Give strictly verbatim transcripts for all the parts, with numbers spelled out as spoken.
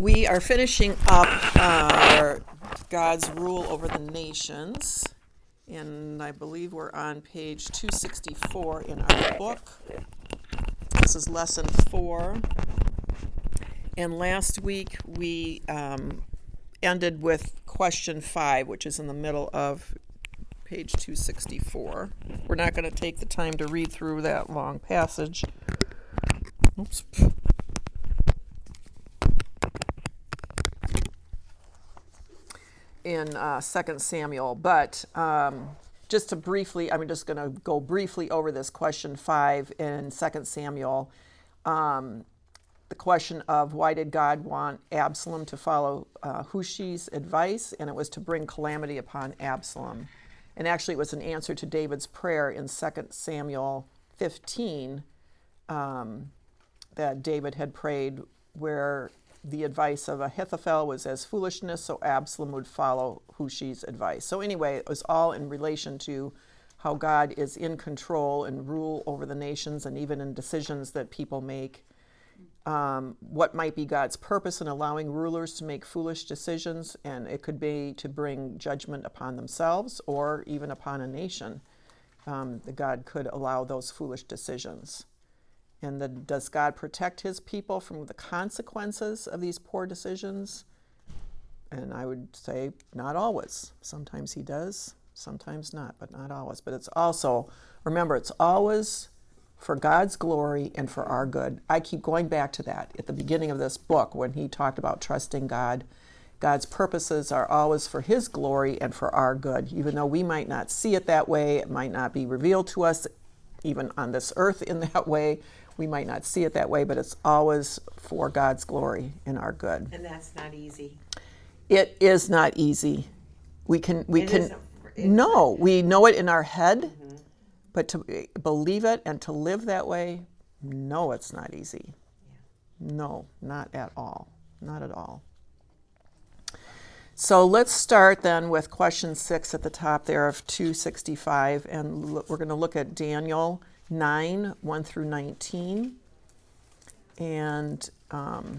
We are finishing up our God's rule over the nations, and I believe we're on page two sixty-four in our book. This is lesson four. And last week we um, ended with question five, which is in the middle of page two sixty-four. We're not going to take the time to read through that long passage. Oops. In uh, Second Samuel, but um, just to briefly, I'm just going to go briefly over this question five in Second Samuel. Um, the question of why did God want Absalom to follow uh, Hushi's advice, and it was to bring calamity upon Absalom. And actually it was an answer to David's prayer in Second Samuel fifteen um, that David had prayed, where the advice of Ahithophel was as foolishness, so Absalom would follow Hushi's advice. So anyway, it was all in relation to how God is in control and rule over the nations, and even in decisions that people make. Um, what might be God's purpose in allowing rulers to make foolish decisions, and it could be to bring judgment upon themselves or even upon a nation. Um, that God could allow those foolish decisions. And the, does God protect his people from the consequences of these poor decisions? And I would say not always. Sometimes he does, sometimes not, but not always. But it's also, remember, it's always for God's glory and for our good. I keep going back to that at the beginning of this book when he talked about trusting God. God's purposes are always for his glory and for our good. Even though we might not see it that way, it might not be revealed to us even on this earth in that way. We might not see it that way, but it's always for God's glory and our good. And that's not easy. It is not easy. We can, we It can, isn't- it's no, not. we know it in our head, Mhm. but to believe it and to live that way, no, it's not easy. No, not at all. Not at all. So let's start then with question six at the top there of two sixty-five, and l- we're going to look at Daniel nine, one through nineteen. And um,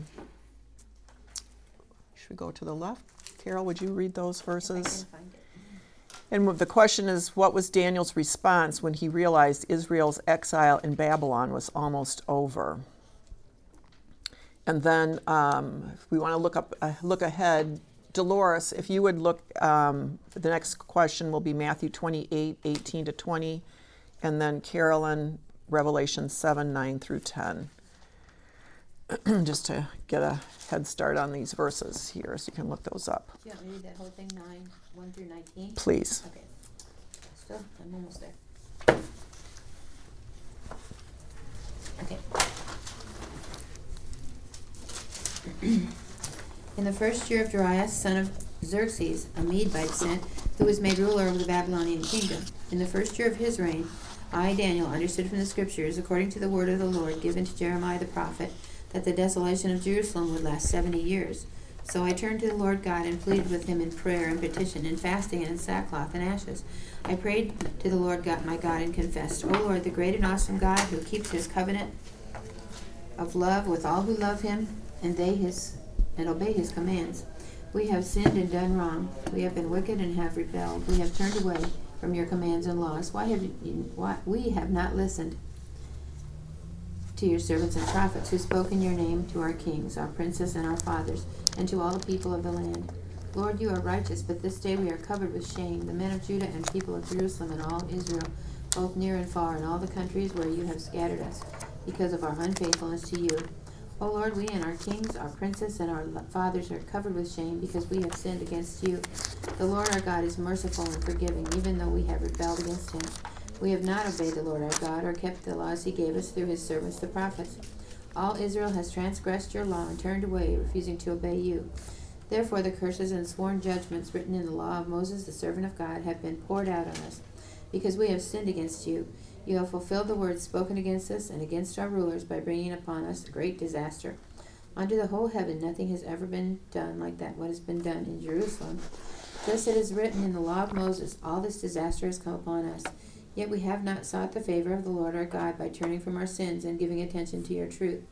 should we go to the left? Carol, would you read those verses? I can find it. And the question is, what was Daniel's response when he realized Israel's exile in Babylon was almost over? And then um, if we want to look up, uh, look ahead, Dolores, if you would look, um, the next question will be Matthew twenty-eight, eighteen to twenty, and then Carolyn, Revelation seven, nine through ten. Just to get a head start on these verses here, so you can look those up. Do you want me to read that whole thing, nine, one through nineteen? Please. Okay. Still, I'm almost there. Okay. In the first year of Darius, son of Xerxes, a Mede by descent, who was made ruler over the Babylonian kingdom, in the first year of his reign, I, Daniel, understood from the scriptures, according to the word of the Lord given to Jeremiah the prophet, that the desolation of Jerusalem would last seventy years. So I turned to the Lord God and pleaded with him in prayer and petition, in fasting and in sackcloth and ashes. I prayed to the Lord God, my God, and confessed, O Lord, the great and awesome God, who keeps his covenant of love with all who love him, and they his and obey his commands. We have sinned and done wrong. We have been wicked and have rebelled. We have turned away from your commands and laws. Why have you, why we have not listened to your servants and prophets who spoke in your name to our kings, our princes, and our fathers, and to all the people of the land? Lord, you are righteous, but this day we are covered with shame, the men of Judah and people of Jerusalem and all Israel, both near and far, in all the countries where you have scattered us, because of our unfaithfulness to you. O Lord, we and our kings, our princes, and our fathers are covered with shame, because we have sinned against you. The Lord our God is merciful and forgiving, even though we have rebelled against him. We have not obeyed the Lord our God, or kept the laws he gave us through his servants the prophets. All Israel has transgressed your law and turned away, refusing to obey you. Therefore the curses and sworn judgments written in the law of Moses the servant of God have been poured out on us, because we have sinned against you. You have fulfilled the words spoken against us and against our rulers by bringing upon us a great disaster. Under the whole heaven nothing has ever been done like that what has been done in Jerusalem. Thus it is written in the law of Moses, all this disaster has come upon us. Yet we have not sought the favor of the Lord our God by turning from our sins and giving attention to your truth.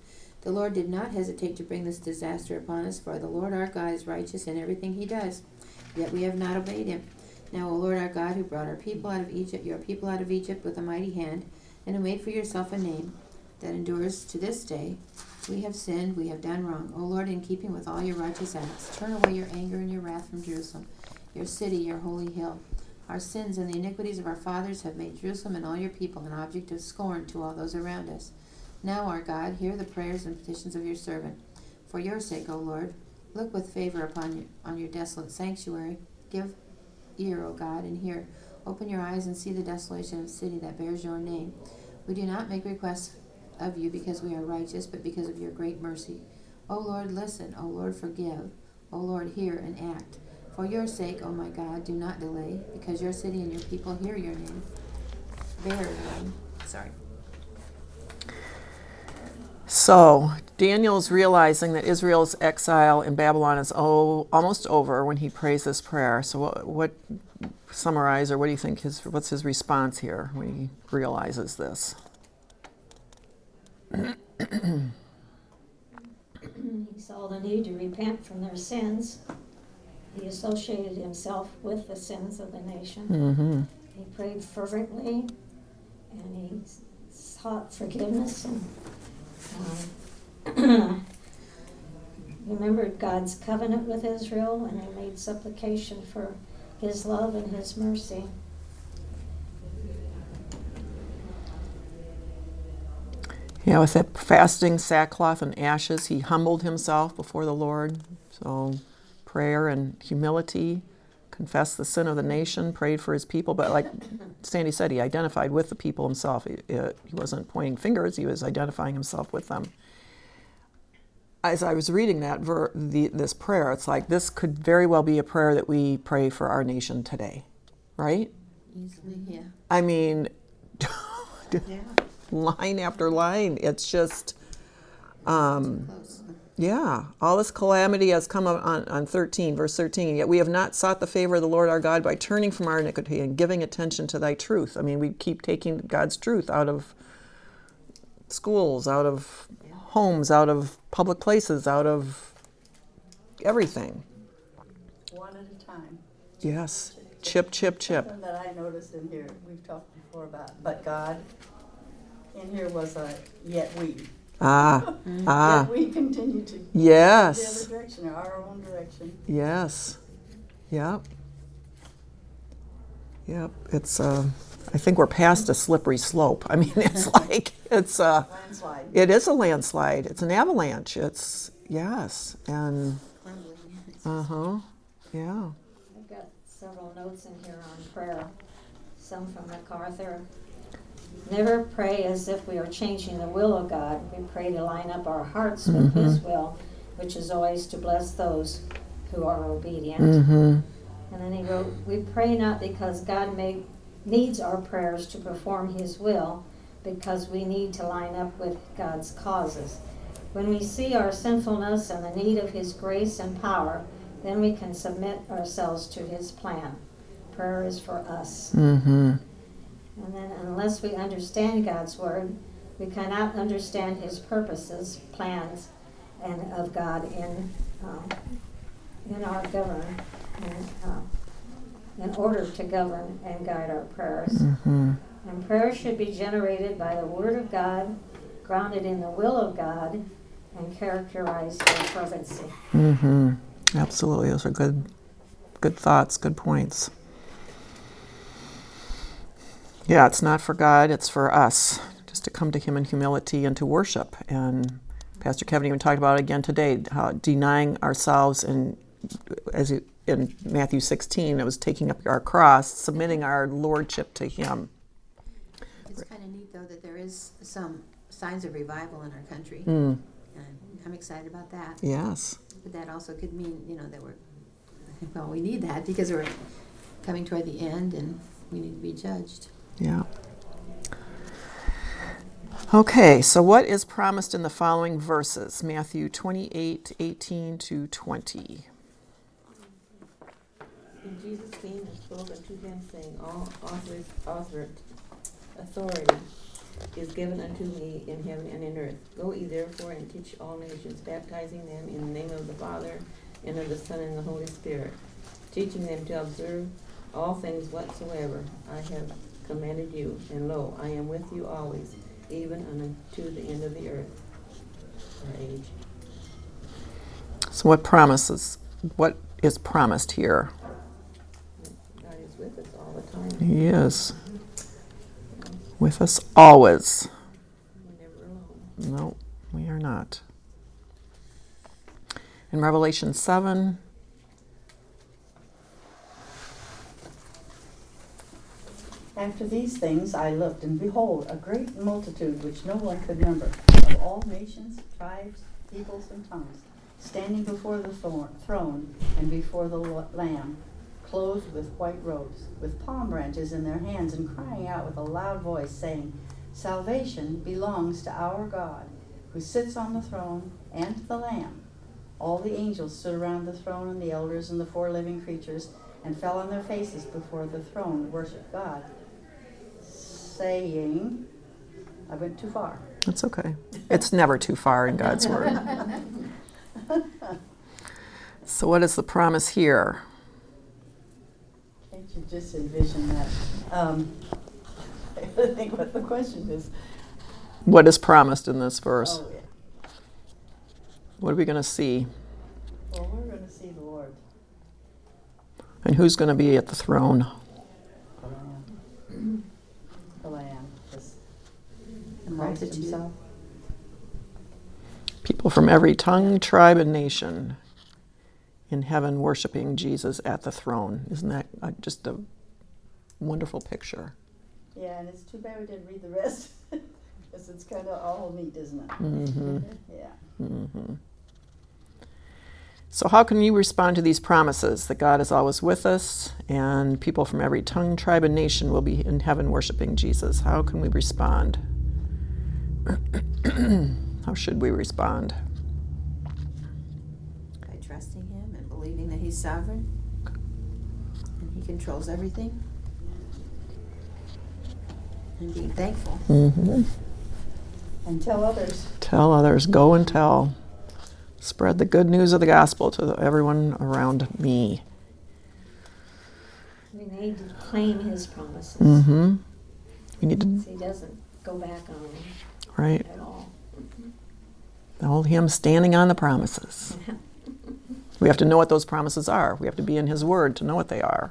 The Lord did not hesitate to bring this disaster upon us, for the Lord our God is righteous in everything he does. Yet we have not obeyed him. Now, O Lord our God, who brought our people out of Egypt, your people out of Egypt with a mighty hand, and who made for yourself a name that endures to this day, we have sinned, we have done wrong. O Lord, in keeping with all your righteous acts, turn away your anger and your wrath from Jerusalem, your city, your holy hill. Our sins and the iniquities of our fathers have made Jerusalem and all your people an object of scorn to all those around us. Now, our God, hear the prayers and petitions of your servant. For your sake, O Lord, look with favor upon your, on your desolate sanctuary. Give ear, O God, and hear. Open your eyes and see the desolation of the city that bears your name. We do not make requests of you because we are righteous, but because of your great mercy. O Lord, listen. O Lord, forgive. O Lord, hear and act. For your sake, O my God, do not delay, because your city and your people hear your name. Bear your name. Sorry. So Daniel's realizing that Israel's exile in Babylon is oh, almost over when he prays this prayer. So what, what summarize, or what do you think his, what's his response here when he realizes this? He saw the need to repent from their sins. He associated himself with the sins of the nation. Mm-hmm. He prayed fervently, and he sought forgiveness, and um, remembered God's covenant with Israel, and he made supplication for his love and his mercy. Yeah, with that fasting, sackcloth, and ashes, he humbled himself before the Lord. So prayer and humility, confessed the sin of the nation, prayed for his people. But like Sandy said, he identified with the people himself. He, he wasn't pointing fingers, he was identifying himself with them. As I was reading that ver- the, this prayer, it's like this could very well be a prayer that we pray for our nation today, right? Easily, yeah. I mean, Yeah. line after line, it's just, um, Close. yeah, all this calamity has come on, on thirteen, verse thirteen, yet we have not sought the favor of the Lord our God by turning from our iniquity and giving attention to thy truth. I mean, we keep taking God's truth out of schools, out of homes, out of public places, out of everything. One at a time. Yes, chip, chip, chip. Something that I noticed in here, we've talked before about, but God, in here was a yet we. Ah, ah, Yet we continue to yes, the other direction, our own direction. yes, yep, yep. It's, uh, I think we're past a slippery slope. I mean, it's like, it's, uh, Landslide. it is a landslide. It's an avalanche. It's, yes, and, uh-huh, yeah. I've got several notes in here on prayer, some from MacArthur. Never pray as if we are changing the will of God. We pray to line up our hearts with Mm-hmm. His will, which is always to bless those who are obedient. Mm-hmm. And then he wrote, we pray not because God may, needs our prayers to perform His will, because we need to line up with God's causes. When we see our sinfulness and the need of His grace and power, then we can submit ourselves to His plan. Prayer is for us. Mm-hmm. And then unless we understand God's word, we cannot understand His purposes, plans, and of God in um, in our govern, and, uh, in order to govern and guide our prayers. Mm-hmm. And prayer should be generated by the word of God, grounded in the will of God, and characterized by fervency. Mm-hmm. Absolutely. Those are good, good thoughts, good points. Yeah, it's not for God, it's for us, just to come to Him in humility and to worship. And Pastor Kevin even talked about it again today, how denying ourselves, and as it, in Matthew sixteen, it was taking up our cross, submitting our lordship to Him. It's kind of neat, though, that there is some signs of revival in our country. Mm. And I'm excited about that. Yes. But that also could mean, you know, that we're, well, we need that because we're coming toward the end and we need to be judged. Yeah. Okay, so what is promised in the following verses? Matthew twenty-eight, eighteen to twenty. And Jesus came and spoke unto them, saying, All authority, authority is given unto me in heaven and in earth. Go ye therefore and teach all nations, baptizing them in the name of the Father, and of the Son, and the Holy Spirit, teaching them to observe all things whatsoever I have commanded you. And lo, I am with you always, even unto the end of the earth, or age. So what promises, what is promised here? God is with us all the time. He is with us always. We're never alone. No, we are not. In Revelation seven, After these things I looked, and behold, a great multitude which no one could number, of all nations, tribes, peoples, and tongues, standing before the thorn, throne and before the Lamb, clothed with white robes, with palm branches in their hands, and crying out with a loud voice, saying, Salvation belongs to our God, who sits on the throne, and to the Lamb. All the angels stood around the throne, and the elders and the four living creatures, and fell on their faces before the throne to worship God, saying, I went too far. that's okay. It's never too far in God's Word. So what is the promise here? Can't you just envision that? Um, I think what the question is. What is promised in this verse? Oh, yeah. What are we going to see? Well, we're going to see the Lord. And who's going to be at the throne? The Lamb. The Lamb. This The Christ multitude. himself. People from every tongue, tribe, and nation in heaven worshiping Jesus at the throne. Isn't that uh, just a wonderful picture? Yeah, and it's too bad we didn't read the rest. Because it's kind of all neat, isn't it? Mm-hmm. Yeah. Mm-hmm. So how can you respond to these promises that God is always with us and people from every tongue, tribe, and nation will be in heaven worshiping Jesus? How can we respond? How should we respond? By trusting him and believing that he's sovereign and he controls everything. And being thankful. Mm-hmm. And tell others. Tell others, go and tell. Spread the good news of the gospel to the, everyone around me. We need to claim his promises. Mm-hmm. We need to, So he doesn't go back on them right, at all. the old hymn, standing on the promises. We have to know what those promises are. We have to be in his word to know what they are.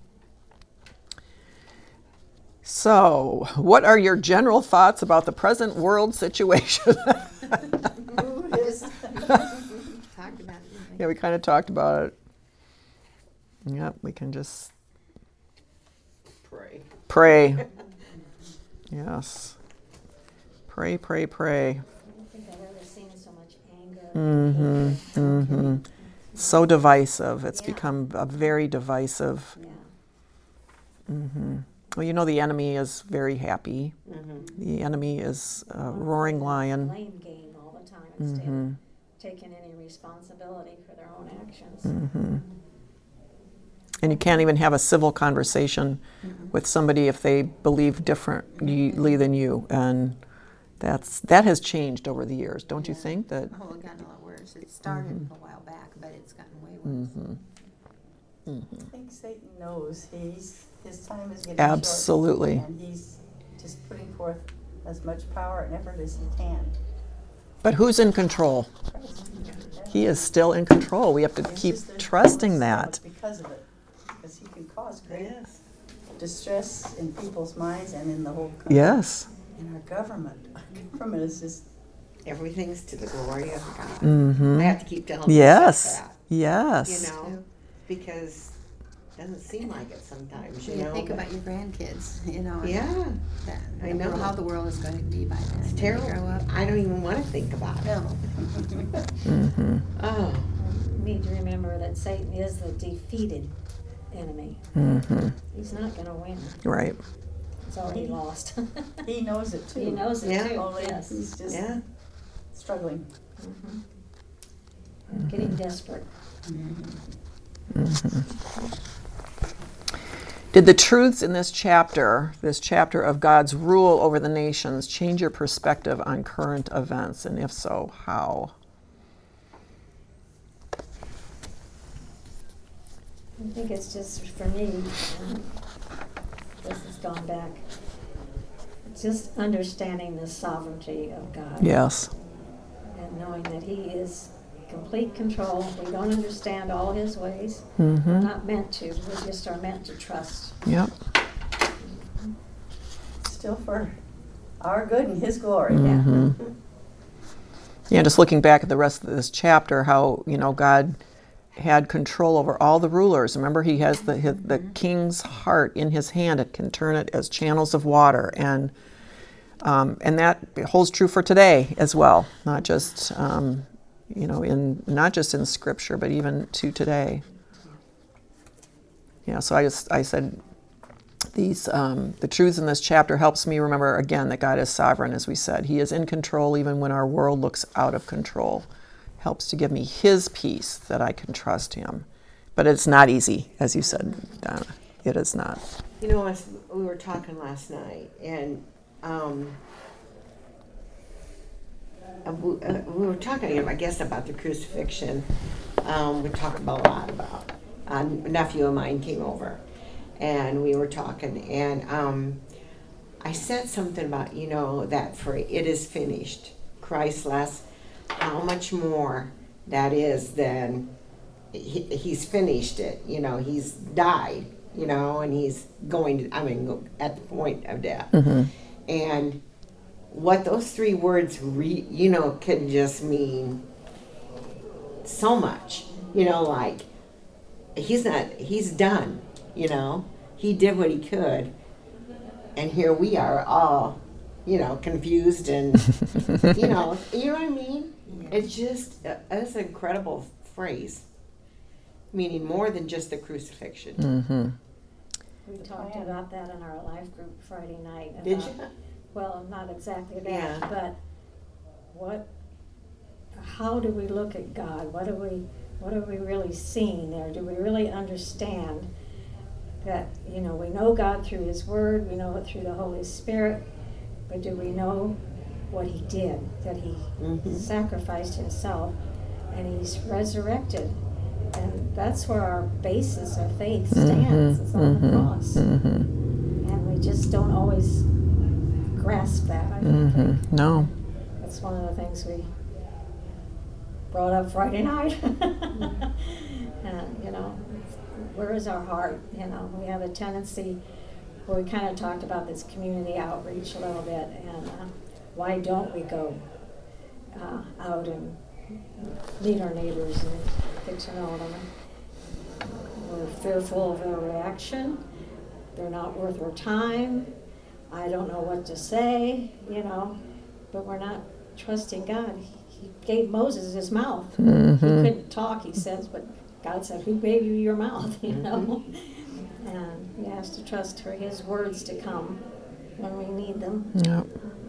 So, what are your general thoughts about the present world situation? Who is? Talked about it, didn't we? Yeah, we kind of talked about it. Yep, we can just Pray. pray. Yes. Pray, pray, pray. I don't think I've ever seen so much anger. Mm-hmm, hatred. mm-hmm. So divisive. It's Yeah. become a very divisive. Yeah. Mm-hmm. Well, you know, the enemy is very happy. Mm-hmm. The enemy is a roaring lion. Blame game all the time instead Mm-hmm. of taking any responsibility for their own actions. Mm-hmm. And you can't even have a civil conversation Mm-mm. with somebody if they believe differently than you. And that's that has changed over the years, don't you Yeah. think? That Oh, it gotten a lot worse. It started Mhm. a while back, but it's gotten way worse. mm-hmm. Mm-hmm. I think Satan knows he's his time is getting Absolutely. short, and he's just putting forth as much power and effort as he can. But who's in control? Christ. He is still in control. We have to It's keep just there's trusting so that. much because of it, because he can cause great Yes. distress in people's minds and in the whole country. Yes. In our government, our government is just Everything's to the glory of God. Mm-hmm. I have to keep telling Yes. myself Yes. that, you know, because it doesn't seem like it sometimes, you You know. think but about your grandkids, you know. and Yeah, That, I don't know. how the world is going to be by then. it's when they terrible. Grow up. I don't even want to think about it. No. Mm-hmm. Oh, We need to remember that Satan is the defeated enemy. Mm-hmm. He's not going to win. Right. He's already lost. he knows it too. He knows it Yeah. too. Only Yes. he's just yeah. struggling. Mhm. Getting desperate. Mm-hmm. Did the truths in this chapter, this chapter of God's rule over the nations, change your perspective on current events? And if so, how? I think it's just for me, um, this has gone back, just understanding the sovereignty of God. Yes. And knowing that He is complete control. We don't understand all His ways. Mm-hmm. We're not meant to. We just are meant to trust. Yep. Still for our good and His glory. Mm-hmm. Yeah, just looking back at the rest of this chapter, how, you know, God had control over all the rulers. Remember, He has the his, the king's heart in His hand. It can turn it as channels of water, and um, and that holds true for today as well. Not just um, you know, in not just in Scripture, but even to today. Yeah. So I just I said these um, the truths in this chapter helps me remember again that God is sovereign, as we said. He is in control even when our world looks out of control. Helps to give me His peace that I can trust Him. But it's not easy, as you said, Donna. It is not. You know, as we were talking last night, and um, uh, we, uh, we were talking, I guess, about the crucifixion. Um, we talked about a lot about. A nephew of mine came over, and we were talking, and um, I said something about, you know, that for it is finished. Christ last. How much more that is than he, he's finished it, you know, he's died, you know, and he's going to, I mean, at the point of death. Mm-hmm. And what those three words, re, you know, can just mean so much, you know, like he's not, he's done, you know, he did what he could. And here we are all, you know, confused and, you know, you know what I mean? It's just, uh, it's an incredible phrase, meaning more than just the crucifixion. Mm-hmm. We talked about that in our life group Friday night. About, Did you? Well, not exactly that, Yeah. but what? How do we look at God? What are we? What are we really seeing there? Do we really understand that? You know, we know God through His Word. We know it through the Holy Spirit. But do we know what He did? That He Mm-hmm. sacrificed Himself, and He's resurrected, and that's where our basis of faith stands. It's on the cross, Mm-hmm. and we just don't always grasp that. I don't think. Mm-hmm. No. That's one of the things we brought up Friday night. And you know, where is our heart? You know, we have a tendency. Well, we kind of talked about this community outreach a little bit, and uh, why don't we go uh, out and meet our neighbors and get to know them? We're fearful of their reaction. They're not worth our time. I don't know what to say, you know, but we're not trusting God. He, he gave Moses his mouth. Mm-hmm. He couldn't talk, he says, but God said, who gave you your mouth, you know? And he has to trust for His words to come when we need them. Yep.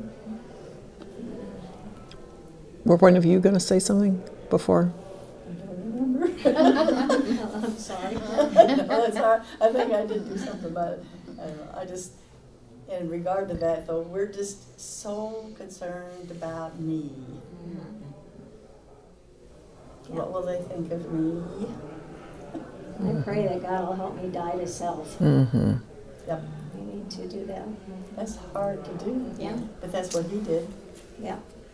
Were one of you going to say something before? I don't remember. I'm sorry. No, it's hard. I think I did do something about it. I don't know. I just, in regard to that though, we're just so concerned about me. What will they think of me? I pray that God will help me die to self. Mm-hmm. Yep. We need to do that. That's hard to do. Yeah. But that's what he did. Yeah.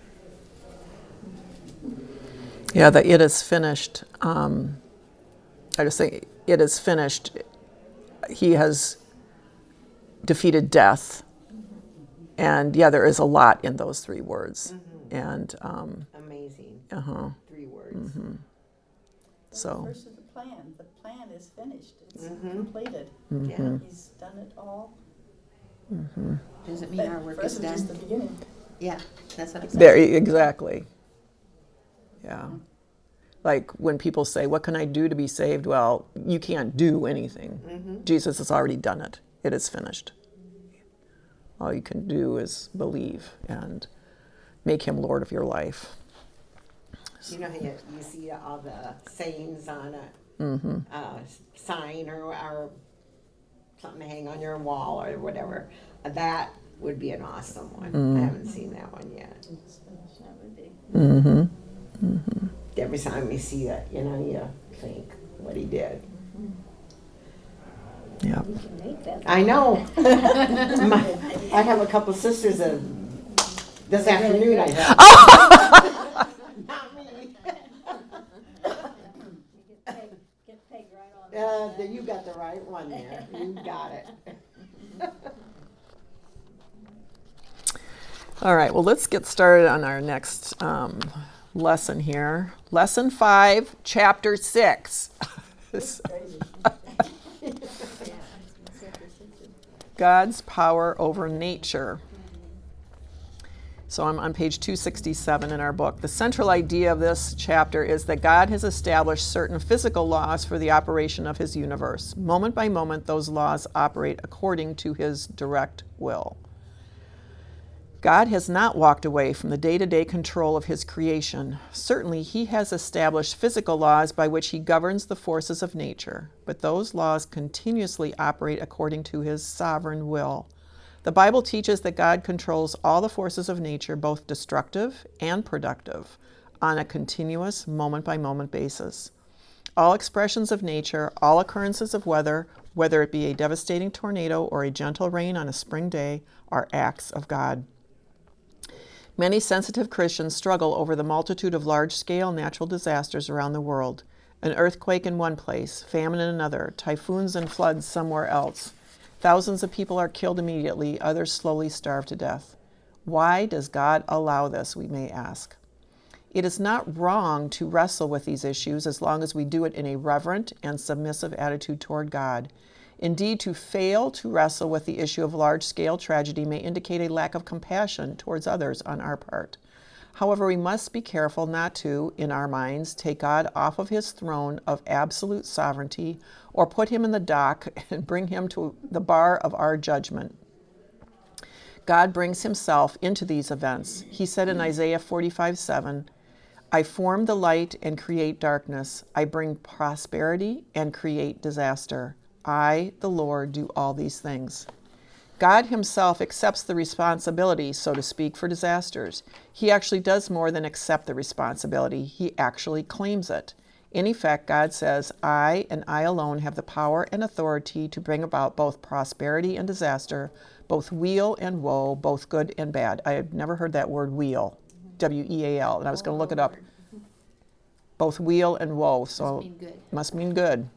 Yeah, the it is finished. Um, I just think it is finished. He has defeated death. And yeah, there is a lot in those three words. Mm-hmm. And, um, Amazing. uh-huh. Three words. Mm-hmm. So. First is the plan. The plan is finished. It's Mhm. completed. Mm-hmm. Yeah. He's done it all. Mm-hmm. Doesn't mean our work For us, is it's just done. the beginning. Yeah, that's what it says. There, exactly. Yeah. Like when people say, what can I do to be saved? Well, you can't do anything. Mm-hmm. Jesus has already done it. It is finished. All you can do is believe and make Him Lord of your life. You know how you, you see all the sayings on a Mm-hmm. uh, sign or, or something to hang on your wall or whatever. That would be an awesome one. Mm. I haven't seen that one yet. That would be. Mm-hmm. Mm-hmm. Every time you see it, you know, you think what he did. Yeah. We can make that. I know. My, I have a couple sisters that this afternoon I have. Not me. Get pegged, get pegged right on. Uh, then you got the right one there. You got it. All right, well, let's get started on our next um, lesson here. Lesson five, chapter six. God's power over nature. So I'm on page two sixty-seven in our book. The central idea of this chapter is that God has established certain physical laws for the operation of his universe. Moment by moment, those laws operate according to his direct will. God has not walked away from the day-to-day control of his creation. Certainly, he has established physical laws by which he governs the forces of nature, but those laws continuously operate according to his sovereign will. The Bible teaches that God controls all the forces of nature, both destructive and productive, on a continuous, moment-by-moment basis. All expressions of nature, all occurrences of weather, whether it be a devastating tornado or a gentle rain on a spring day, are acts of God. Many sensitive Christians struggle over the multitude of large-scale natural disasters around the world. An earthquake in one place, famine in another, typhoons and floods somewhere else. Thousands of people are killed immediately, others slowly starve to death. Why does God allow this, we may ask? It is not wrong to wrestle with these issues as long as we do it in a reverent and submissive attitude toward God. Indeed, to fail to wrestle with the issue of large-scale tragedy may indicate a lack of compassion towards others on our part. However, we must be careful not to, in our minds, take God off of his throne of absolute sovereignty or put him in the dock and bring him to the bar of our judgment. God brings himself into these events. He said in Isaiah forty-five seven, I form the light and create darkness. I bring prosperity and create disaster. I, the Lord, do all these things. God himself accepts the responsibility, so to speak, for disasters. He actually does more than accept the responsibility. He actually claims it. In effect, God says, I and I alone have the power and authority to bring about both prosperity and disaster, both weal and woe, both good and bad. I have never heard that word weal, W E A L, and I was going to look it up. Both weal and woe, so Must mean good. Must mean good.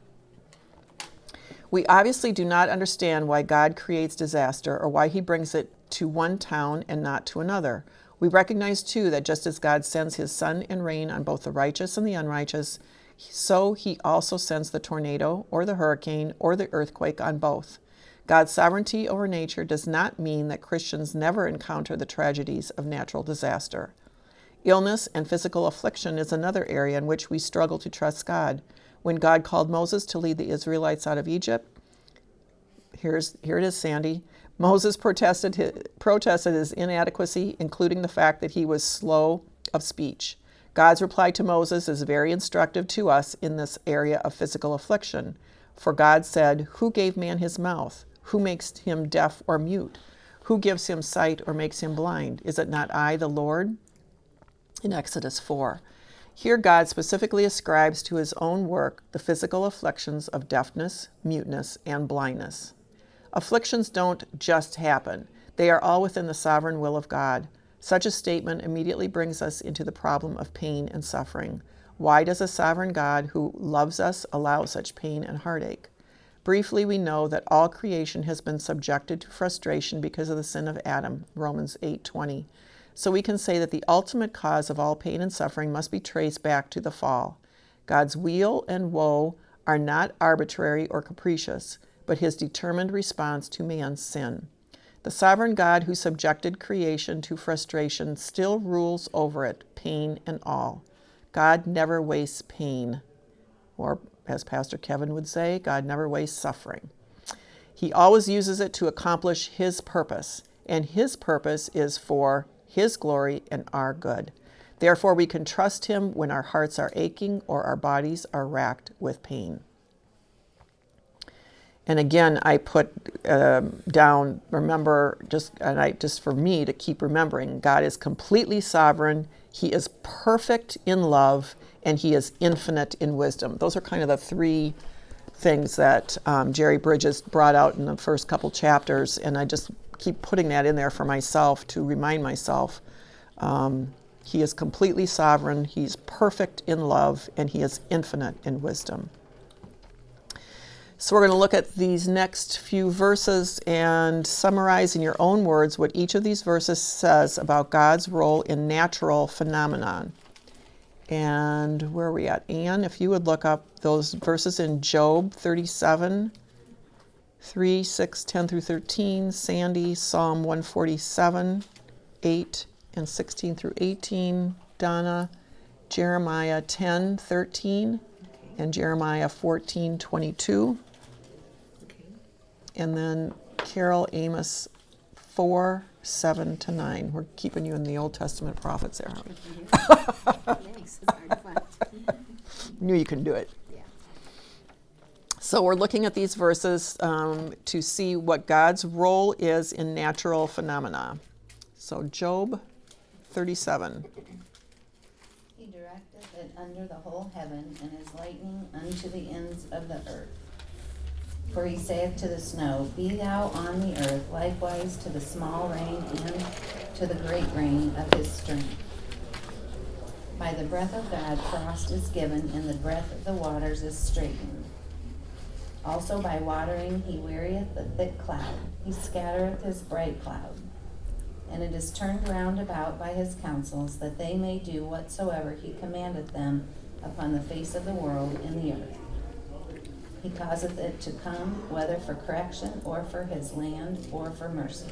We obviously do not understand why God creates disaster or why he brings it to one town and not to another. We recognize, too, that just as God sends his sun and rain on both the righteous and the unrighteous, so he also sends the tornado or the hurricane or the earthquake on both. God's sovereignty over nature does not mean that Christians never encounter the tragedies of natural disaster. Illness and physical affliction is another area in which we struggle to trust God. When God called Moses to lead the Israelites out of Egypt, here's, here it is, Sandy. Moses protested his, protested his inadequacy, including the fact that he was slow of speech. God's reply to Moses is very instructive to us in this area of physical affliction. For God said, who gave man his mouth? Who makes him deaf or mute? Who gives him sight or makes him blind? Is it not I, the Lord? In Exodus four. Here God specifically ascribes to his own work the physical afflictions of deafness, muteness, and blindness. Afflictions don't just happen. They are all within the sovereign will of God. Such a statement immediately brings us into the problem of pain and suffering. Why does a sovereign God who loves us allow such pain and heartache? Briefly, we know that all creation has been subjected to frustration because of the sin of Adam, Romans eight twenty. So we can say that the ultimate cause of all pain and suffering must be traced back to the fall. God's weal and woe are not arbitrary or capricious, but his determined response to man's sin. The sovereign God who subjected creation to frustration still rules over it, pain and all. God never wastes pain, or as Pastor Kevin would say, God never wastes suffering. He always uses it to accomplish his purpose, and his purpose is for his glory and our good. Therefore, we can trust him when our hearts are aching or our bodies are racked with pain. And again, I put um, down, remember, just and I just for me to keep remembering, God is completely sovereign. He is perfect in love, and he is infinite in wisdom. Those are kind of the three things that um, Jerry Bridges brought out in the first couple chapters, and I just keep putting that in there for myself to remind myself. Um, he is completely sovereign, he's perfect in love, and he is infinite in wisdom. So we're going to look at these next few verses and summarize in your own words what each of these verses says about God's role in natural phenomenon. And where are we at? Anne, if you would look up those verses in Job thirty-seven, three, six, ten through thirteen, Sandy, Psalm one forty-seven, eight and sixteen through eighteen, Donna, Jeremiah ten, thirteen, and Jeremiah fourteen, twenty-two. And then Carol, Amos four, seven to nine. We're keeping you in the Old Testament prophets there. Thanks. It's hard to find. Knew you could do it. Yeah. So we're looking at these verses um, to see what God's role is in natural phenomena. So Job thirty-seven. He directeth it under the whole heaven, and his lightning unto the ends of the earth. For he saith to the snow, Be thou on the earth, likewise to the small rain and to the great rain of his strength. By the breath of God frost is given, and the breath of the waters is straightened. Also by watering he wearieth the thick cloud, he scattereth his bright cloud. And it is turned round about by his counsels, that they may do whatsoever he commandeth them upon the face of the world in the earth. He causeth it to come, whether for correction, or for his land, or for mercy.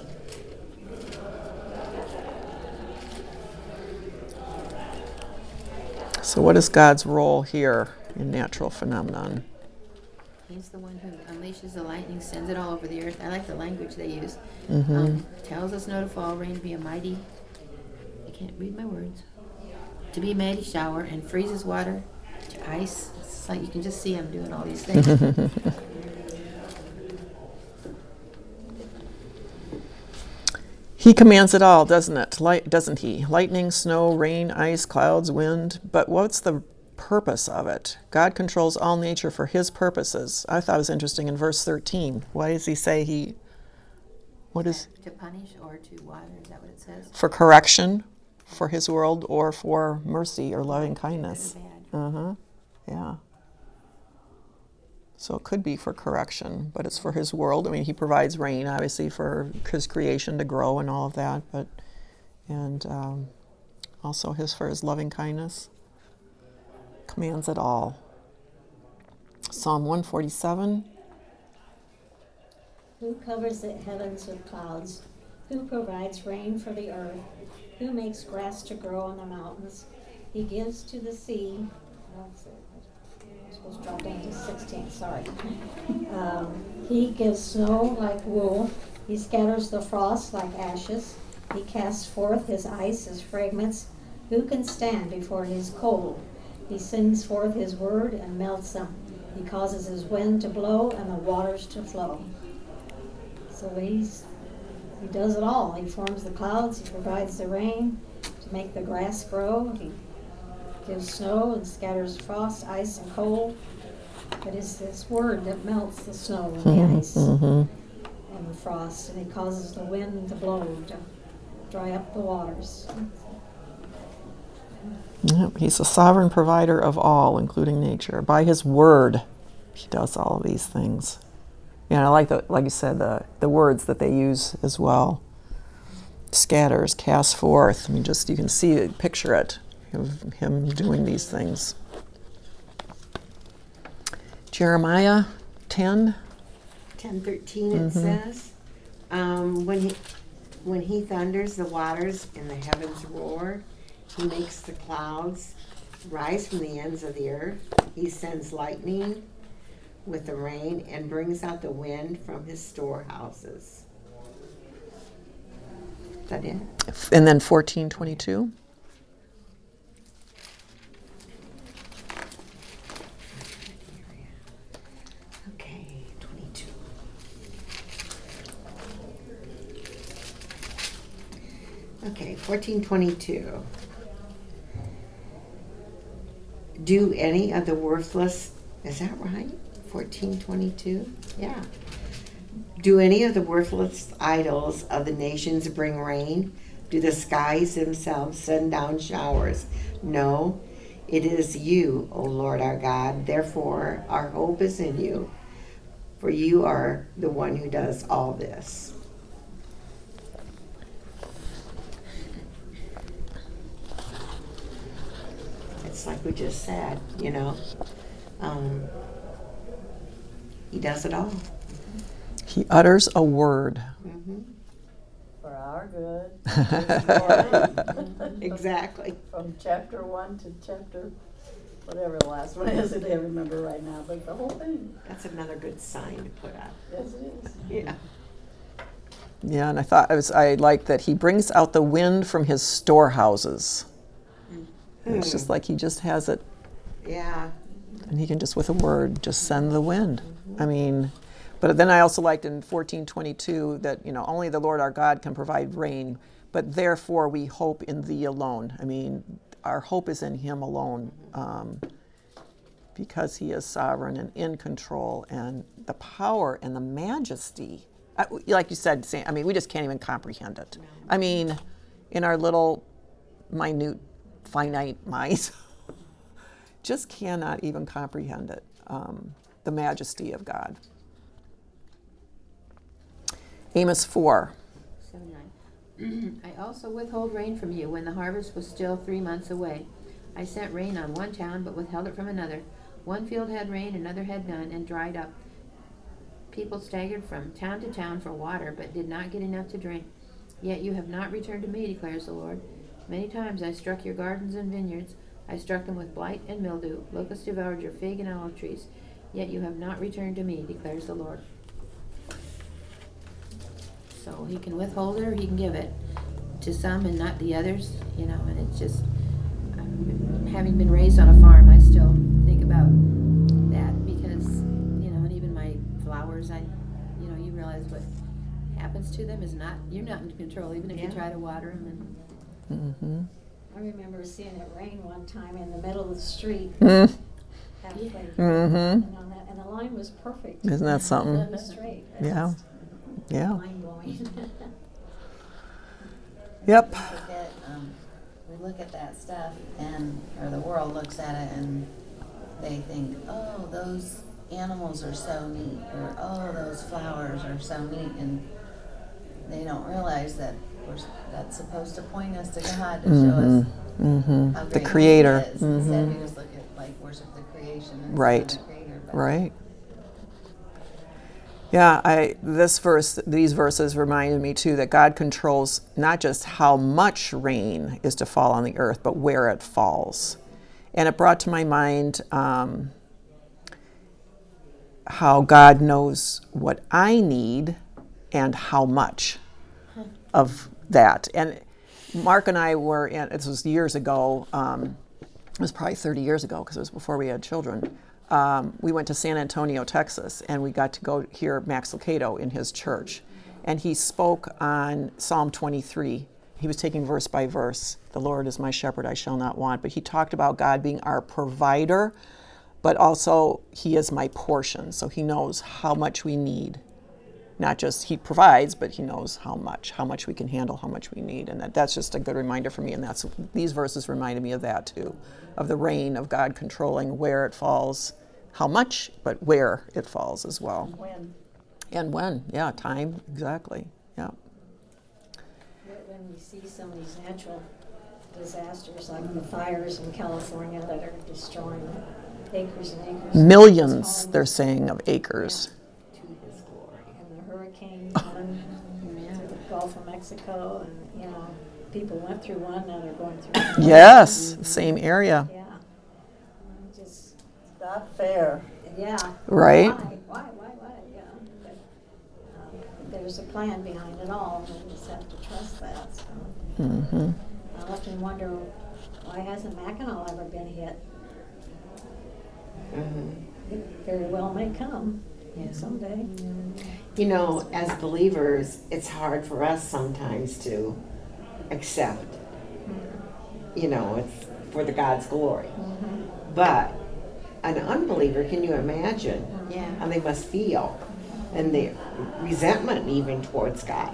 So what is God's role here in natural phenomenon? He's the one who unleashes the lightning, sends it all over the earth. I like the language they use. Mm-hmm. Um, tells us snow to fall, rain to be a mighty, I can't read my words, to be a mighty shower, and freezes water to ice. It's like you can just see him doing all these things. He commands it all, doesn't it? Light, doesn't he? Lightning, snow, rain, ice, clouds, wind. But what's the purpose of it? God controls all nature for his purposes. I thought it was interesting in verse thirteen. Why does he say he, what is, To punish or to water, is that what it says? for correction, for his world, or for mercy or loving kindness? Good or bad. Uh-huh, yeah. So it could be for correction, but it's for his world. I mean, he provides rain, obviously, for his creation to grow and all of that, but, and um, also his for his loving kindness. Commands it all. Psalm one forty-seven. Who covers the heavens with clouds? Who provides rain for the earth? Who makes grass to grow on the mountains? He gives to the sea. I'm supposed to drop down to sixteen, sorry. Um, he gives snow like wool. He scatters the frost like ashes. He casts forth his ice as fragments. Who can stand before his cold? He sends forth his word and melts them. He causes his wind to blow and the waters to flow. So he's, he does it all. He forms the clouds. He provides the rain to make the grass grow. He gives snow and scatters frost, ice, and cold. But it's this word that melts the snow and the ice Mm-hmm. and the frost, and he causes the wind to blow to dry up the waters. Yep, he's a sovereign provider of all, including nature. By his word, he does all of these things. Yeah, and I like the, like you said, the the words that they use as well. Scatters, casts forth. I mean, just you can see it, picture it, of him doing these things. Jeremiah ten. ten thirteen it Mhm. says, um, when he when he thunders, the waters and the heavens roar. He makes the clouds rise from the ends of the earth. He sends lightning with the rain and brings out the wind from his storehouses. Is that it? And then fourteen twenty-two. Okay, twenty-two. Okay, fourteen twenty-two. Do any of the worthless, is that right? fourteen twenty-two? Yeah. Do any of the worthless idols of the nations bring rain? Do the skies themselves send down showers? No, it is you, O Lord our God. Therefore, our hope is in you, for you are the one who does all this. It's like we just said, you know. Um, he does it all. He utters a word. Mm-hmm. For our good. Exactly. From chapter one to chapter, whatever the last one is, I can't remember right now, but the whole thing. That's another good sign to put up. Yes, it is. Yeah. Yeah, and I thought I was I like that he brings out the wind from his storehouses. It's just like he just has it, Yeah. and he can just with a word just send the wind. I mean, but then I also liked in fourteen twenty-two that, you know, only the Lord our God can provide rain, but therefore we hope in thee alone. I mean, our hope is in him alone, um, because he is sovereign and in control, and the power and the majesty, I, like you said, Sam, I mean, we just can't even comprehend it. I mean, in our little minute finite minds, just cannot even comprehend it, um, the majesty of God. Amos four. seven nine. I also withhold rain from you when the harvest was still three months away. I sent rain on one town, but withheld it from another. One field had rain, another had none, and dried up. People staggered from town to town for water, but did not get enough to drink. Yet you have not returned to me, declares the Lord. Many times I struck your gardens and vineyards. I struck them with blight and mildew. Locusts devoured your fig and olive trees. Yet you have not returned to me, declares the Lord. So he can withhold it or he can give it to some and not the others, you know, and it's just, um, having been raised on a farm, I still think about that because, you know, and even my flowers, I, you know, you realize what happens to them is not, you're not in control, even if Yeah. you try to water them. And Mm-hmm. I remember seeing it rain one time in the middle of the street, Mm. halfway. Mm-hmm. And on that, and the line was perfect. Isn't that something? It was straight. Yeah. Yeah. Mind blowing. Yep. We look at, um, we look at that stuff and, or the world looks at it and they think, oh, those animals are so neat, or oh, those flowers are so neat, and they don't realize that we're, that's supposed to point us to God to show us Mm-hmm. how The great Creator. He is. Instead, we Mm-hmm. just look at like worship the creation and Right. the Creator. But Right. Yeah, I this verse, these verses reminded me too that God controls not just how much rain is to fall on the earth, but where it falls. And it brought to my mind um, how God knows what I need and how much of that. And Mark and I were in, this was years ago, um, it was probably thirty years ago because it was before we had children. Um, we went to San Antonio, Texas, and we got to go hear Max Lucado in his church. And he spoke on Psalm twenty-three. He was taking verse by verse. The Lord is my shepherd, I shall not want. But he talked about God being our provider, but also he is my portion. So he knows how much we need. Not just he provides, but he knows how much, how much we can handle, how much we need. And that, that's just a good reminder for me. And that's these verses reminded me of that too, of the rain, of God controlling where it falls, how much, but where it falls as well. When? And when, yeah, time, exactly, yeah. When we see some of these natural disasters, like the fires in California that are destroying acres and acres. of Millions, homes, they're saying, of acres. To his glory. And the hurricane one through the Gulf of Mexico, and, you know, people went through one, now they're going through another. Yes, same area, Yeah. I Just, Not fair. yeah. right? Why, why, why, why, yeah. But um, there's a plan behind it all, and we just have to trust that, so. Mm-hmm. I often wonder, why hasn't Mackinac ever been hit? Mm-hmm. It very well may come Yeah. someday. You know, as believers, it's hard for us sometimes to except, you know, it's for the God's glory. But an unbeliever, can you imagine Yeah. how they must feel, and the resentment even towards God?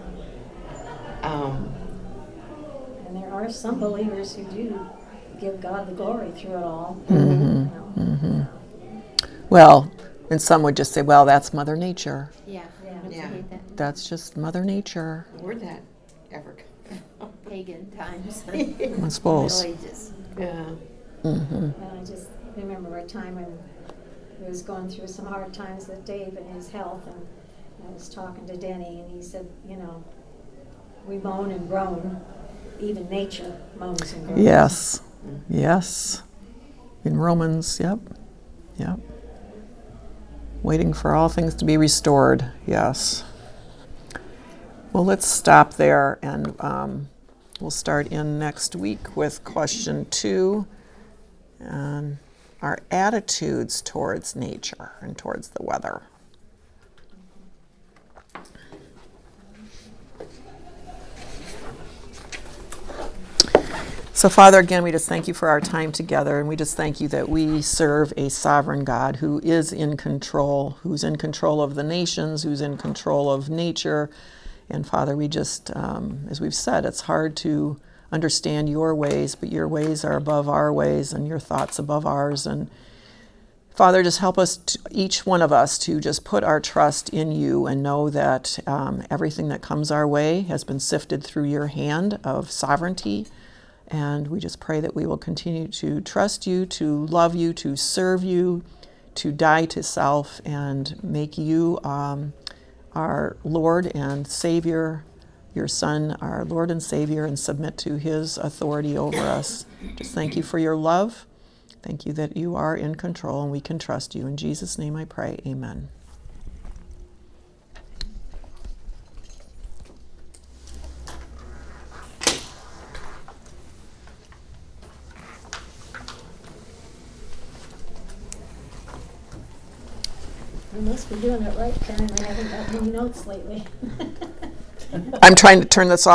Um, And there are some believers who do give God the glory through it all. Mm-hmm. You know. Well, and some would just say, well, that's Mother Nature. Yeah. Yeah. Don't you Yeah. hate that? That's just Mother Nature, where'd that ever come Pagan times. I suppose. Middle Ages. from? Yeah. Mm-hmm. And I just remember a time when he was going through some hard times with Dave and his health, and I was talking to Denny, and he said, you know, we moan and groan, even nature moans and groans. Yes, yes. In Romans, yep, yep. Waiting for all things to be restored, yes. Well, let's stop there, and um, we'll start in next week with question two, and our attitudes towards nature and towards the weather. So, Father, again, we just thank you for our time together, and we just thank you that we serve a sovereign God who is in control, who's in control of the nations, who's in control of nature. And, Father, we just, um, as we've said, it's hard to understand your ways, but your ways are above our ways and your thoughts above ours. And, Father, just help us, to, each one of us, to just put our trust in you and know that um, everything that comes our way has been sifted through your hand of sovereignty. And we just pray that we will continue to trust you, to love you, to serve you, to die to self, and make you um, our Lord and Savior, your Son, our Lord and Savior, and submit to his authority over us. Just thank you for your love. Thank you that you are in control and we can trust you. In Jesus' name I pray, amen. We must be doing it right, Karen. I haven't got many notes lately. I'm trying to turn this off.